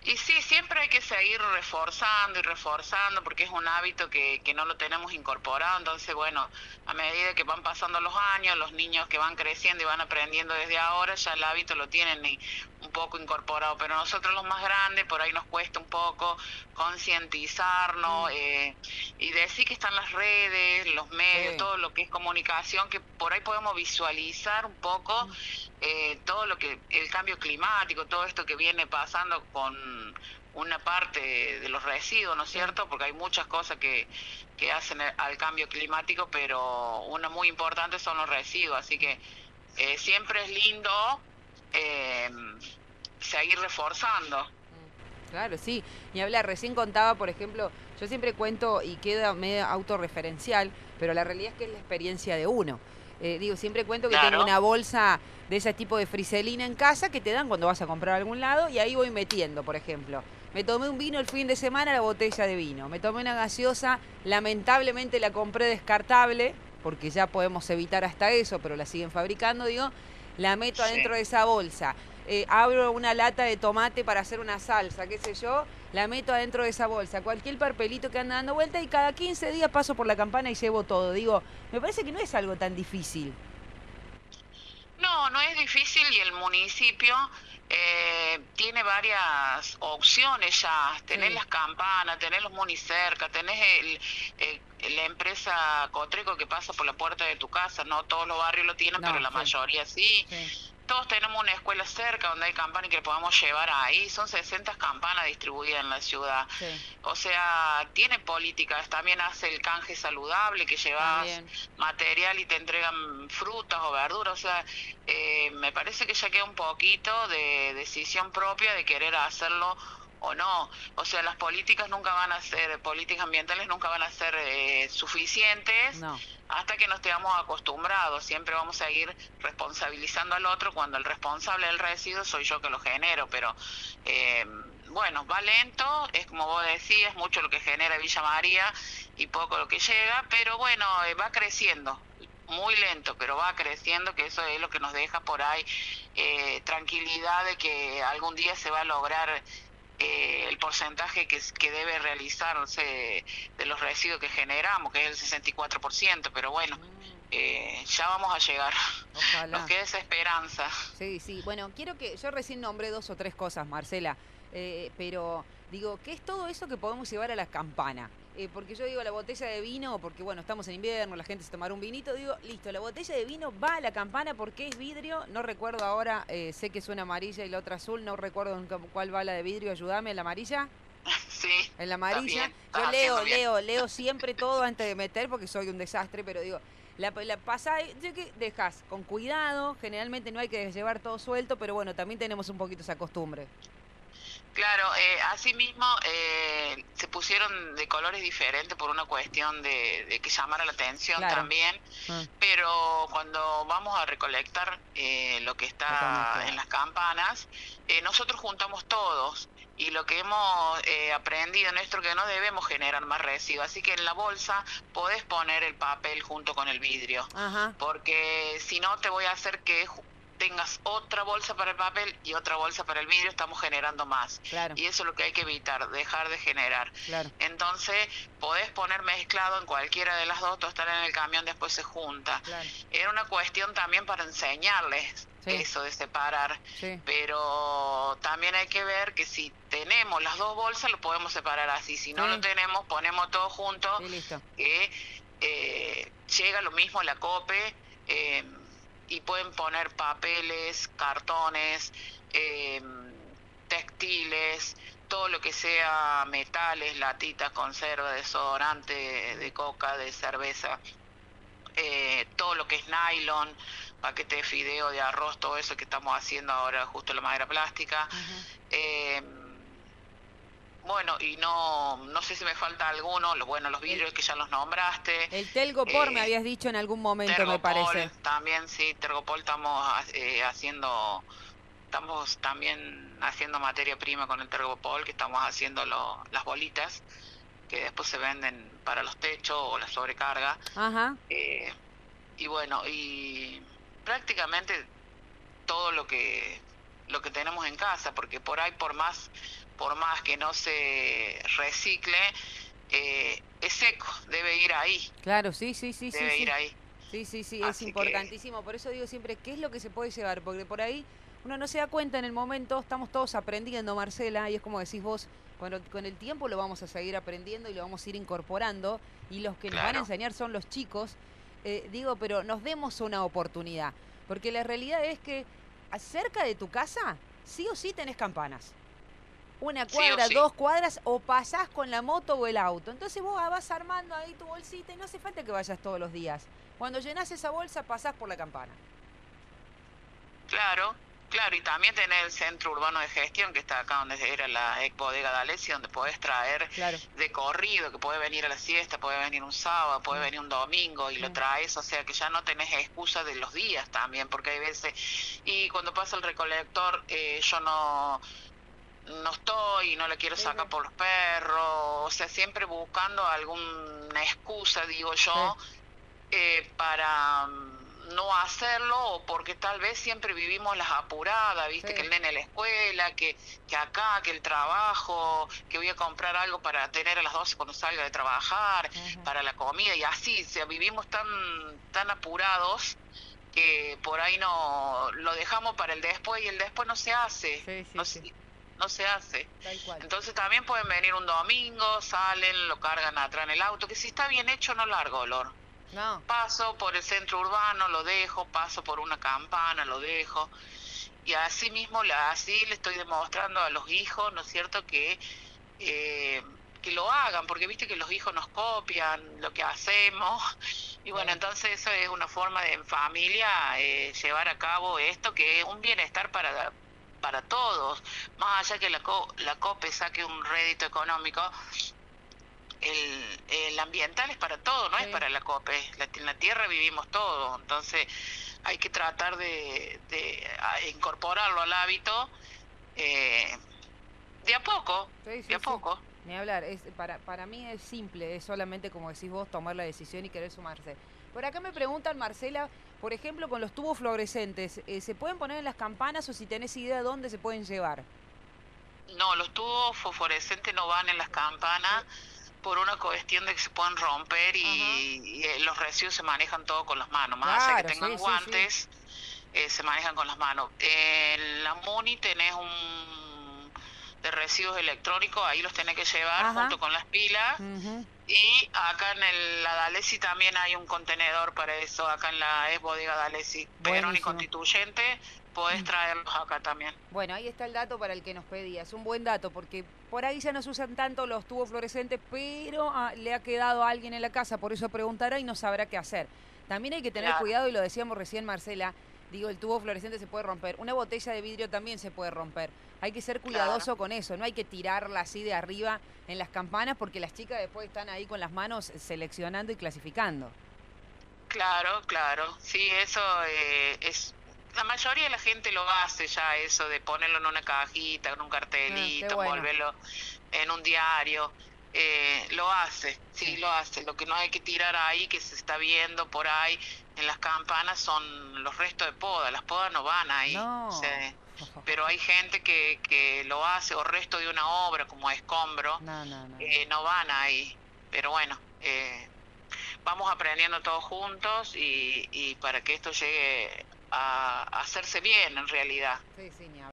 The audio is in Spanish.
Y sí, siempre hay que seguir reforzando y reforzando porque es un hábito que no lo tenemos incorporado. Entonces, bueno, a medida que van pasando los años, los niños que van creciendo y van aprendiendo desde ahora, ya el hábito lo tienen un poco incorporado. Pero nosotros los más grandes, por ahí nos cuesta un poco concientizarnos Mm, y decir que están las redes, los medios, sí. todo lo que es comunicación, que por ahí podemos visualizar un poco Mm, todo lo que, el cambio climático, todo esto que viene pasando con una parte de los residuos, ¿no es sí. cierto? Porque hay muchas cosas que hacen al cambio climático, pero una muy importante son los residuos, así que siempre es lindo eh, seguir reforzando. Claro, sí. Ni hablar, recién contaba, por ejemplo, yo siempre cuento y queda medio autorreferencial, pero la realidad es que es la experiencia de uno. Digo, siempre cuento que tengo Claro, una bolsa de ese tipo de friselina en casa que te dan cuando vas a comprar a algún lado y ahí voy metiendo, por ejemplo. Me tomé un vino el fin de semana, la botella de vino. Me tomé una gaseosa, lamentablemente la compré descartable, porque ya podemos evitar hasta eso, pero la siguen fabricando, digo, la meto adentro sí. de esa bolsa. Abro una lata de tomate para hacer una salsa, qué sé yo, la meto adentro de esa bolsa, cualquier papelito que anda dando vuelta y cada 15 días paso por la campana y llevo todo. Digo, me parece que no es algo tan difícil. No, no es difícil y el municipio tiene varias opciones ya. Tenés Sí, las campanas, tenés los municerca, tenés la empresa Cotreco que pasa por la puerta de tu casa. No todos los barrios lo tienen, pero no, la sí, mayoría sí. sí. Todos tenemos una escuela cerca donde hay campanas que le podamos llevar ahí. Son 60 campanas distribuidas en la ciudad. Sí, O sea, tiene políticas. También hace el canje saludable, que llevas también. material y te entregan frutas o verduras. O sea, me parece que ya queda un poquito de decisión propia de querer hacerlo o no. O sea, las políticas nunca van a ser, políticas ambientales nunca van a ser suficientes No, hasta que nos estemos acostumbrados. Siempre vamos a ir responsabilizando al otro cuando el responsable del residuo soy yo que lo genero, pero eh, bueno, va lento, es como vos decías, mucho lo que genera Villa María y poco lo que llega, pero bueno, va creciendo. Muy lento, pero va creciendo, que eso es lo que nos deja por ahí tranquilidad de que algún día se va a lograr el porcentaje que debe realizarse de los residuos que generamos, que es el 64%, pero bueno, ya vamos a llegar. Nos ojalá. queda esa esperanza. Sí, sí. Bueno, quiero que. Yo recién nombré dos o tres cosas, Marcela. Pero digo, ¿qué es todo eso que podemos llevar a la campana? Porque yo digo la botella de vino, porque bueno, estamos en invierno, la gente se tomará un vinito. Digo, listo, la botella de vino va a la campana porque es vidrio. No recuerdo ahora, sé que es una amarilla y la otra azul. No recuerdo en cuál va la de vidrio. Ayúdame, ¿en la amarilla? Sí, En la estás amarilla. bien, Yo estás haciendo bien. leo siempre todo antes de meter porque soy un desastre, pero digo, la pasada, que dejas con cuidado, generalmente no hay que llevar todo suelto, pero bueno, también tenemos un poquito esa costumbre. Claro, asimismo se pusieron de colores diferentes por una cuestión de que llamara la atención Claro. también, Ah, pero cuando vamos a recolectar lo que está todo está en mezclado. las campanas, nosotros juntamos todos y lo que hemos aprendido, Néstor, que no debemos generar más residuos, así que en la bolsa podés poner el papel junto con el vidrio, Ajá, porque si no te voy a hacer que tengas otra bolsa para el papel y otra bolsa para el vidrio, estamos generando más. claro, Y eso es lo que hay que evitar, dejar de generar. claro. Entonces, podés poner mezclado en cualquiera de las dos, tú estar en el camión, después se junta. Claro. Era una cuestión también para enseñarles Sí, eso de separar, sí. pero también hay que ver que si tenemos las dos bolsas lo podemos separar así, si no lo Sí, tenemos ponemos todo junto, sí, listo. que llega lo mismo la COPE, eh, y pueden poner papeles, cartones, eh, textiles, todo lo que sea metales, latitas, conserva, desodorante, de coca, de cerveza, todo lo que es nylon, paquete de fideo, de arroz, todo eso que estamos haciendo ahora, justo la madera plástica. Ujú. Eh, bueno, y no sé si me falta alguno, bueno, los El, vidrios que ya los nombraste, el Telgopor me eh, habías dicho en algún momento, me parece. Tergopol, también sí, Tergopol estamos también haciendo materia prima con el Tergopol, que estamos haciendo las bolitas que después se venden para los techos o la sobrecarga. Ajá. eh, y bueno, y prácticamente todo lo que tenemos en casa, porque por ahí por más por más que no se recicle, es seco, debe ir ahí, Claro, sí, sí, sí, sí, debe ir sí. ahí. Sí, sí, sí, es Así que, importantísimo. Por eso digo siempre, ¿qué es lo que se puede llevar? Porque por ahí uno no se da cuenta en el momento, estamos todos aprendiendo, Marcela, y es como decís vos, con el tiempo lo vamos a seguir aprendiendo y lo vamos a ir incorporando, y los que nos van a claro, enseñar son los chicos. Digo, pero nos demos una oportunidad, porque la realidad es que cerca de tu casa, sí o sí tenés campanas. Una sí o cuadra, sí, 2 cuadras, o pasás con la moto o el auto. Entonces vos vas armando ahí tu bolsita y no hace falta que vayas todos los días. Cuando llenás esa bolsa, pasás por la campana. claro. Claro, y también tenés el centro urbano de gestión que está acá donde era la ex bodega de Alessi, donde podés traer Claro. de corrido, que puede venir a la siesta, puede venir un sábado, puede Mm, venir un domingo y lo mm, traes, o sea que ya no tenés excusa de los días también, porque hay veces, y cuando pasa el recolector, yo no estoy, no le quiero sí, sacar sí, por los perros, o sea, siempre buscando alguna excusa, digo sí, yo, para no hacerlo, o porque tal vez siempre vivimos las apuradas, viste, que sí. el nene a la escuela, que acá, que el trabajo, que voy a comprar algo para tener a las 12 cuando salga de trabajar, Ajá. para la comida, y así, o sea, vivimos tan apurados que por ahí no lo dejamos para el después y el después no se hace, Sí, no sí, sí. se, no se hace. Tal cual. Entonces también pueden venir un domingo, salen, lo cargan atrás en el auto, que si está bien hecho no largo olor. No. Paso por el centro urbano, lo dejo, paso por una campana, lo dejo. Y así mismo, así le estoy demostrando a los hijos, ¿no es cierto?, eh, que lo hagan, porque viste que los hijos nos copian lo que hacemos. Y bueno, Sí. entonces eso es una forma de en familia llevar a cabo esto, que es un bienestar para todos. Más allá que la COPE saque un rédito económico, el ambiental es para todo, no es Sí. para la COPE. En la tierra vivimos todo, entonces hay que tratar de incorporarlo al hábito eh, de a poco, Sí, de sí, a sí. poco. Ni hablar, para mí es simple, es solamente como decís vos, tomar la decisión y querer sumarse. Por acá me preguntan, Marcela, por ejemplo, con los tubos fluorescentes, ¿se pueden poner en las campanas o si tenés idea de dónde se pueden llevar? No, los tubos fosforescentes no van en las Sí. campanas por una cuestión de que se pueden romper Ajá. y los residuos se manejan todo con las manos, más allá que Claro, tengan sí, sí, sí. guantes, se manejan con las manos. En la MUNI tenés un de residuos electrónicos, ahí los tenés que llevar Ajá. junto con las pilas. Ujú. Y acá en la Dalesi también hay un contenedor para eso, acá en la ex bodega Dalesi, Perón y Buenísimo. Constituyente, podés traerlos acá también. Bueno, ahí está el dato para el que nos pedías. Un buen dato, porque por ahí ya no se usan tanto los tubos fluorescentes, pero le ha quedado a alguien en la casa, por eso preguntará y no sabrá qué hacer. También hay que tener Claro, cuidado, y lo decíamos recién, Marcela, digo, el tubo fluorescente se puede romper, una botella de vidrio también se puede romper. Hay que ser claro, cuidadoso con eso, no hay que tirarla así de arriba en las campanas, porque las chicas después están ahí con las manos seleccionando y clasificando. claro, claro. Sí, eso es... La mayoría de la gente lo hace ya, eso de ponerlo en una cajita, en un Qué cartelito, bueno. envolverlo en un diario. Lo hace, sí, Sí. lo hace. Lo que no hay que tirar ahí, que se está viendo por ahí en las campanas, son los restos de poda. Las podas no van ahí. O No. sea, pero hay gente que lo hace, o resto de una obra como escombro, No, no, no, no. no van ahí. Pero bueno, vamos aprendiendo todos juntos y para que esto llegue a hacerse bien en realidad. Sí, sí, ni hablar.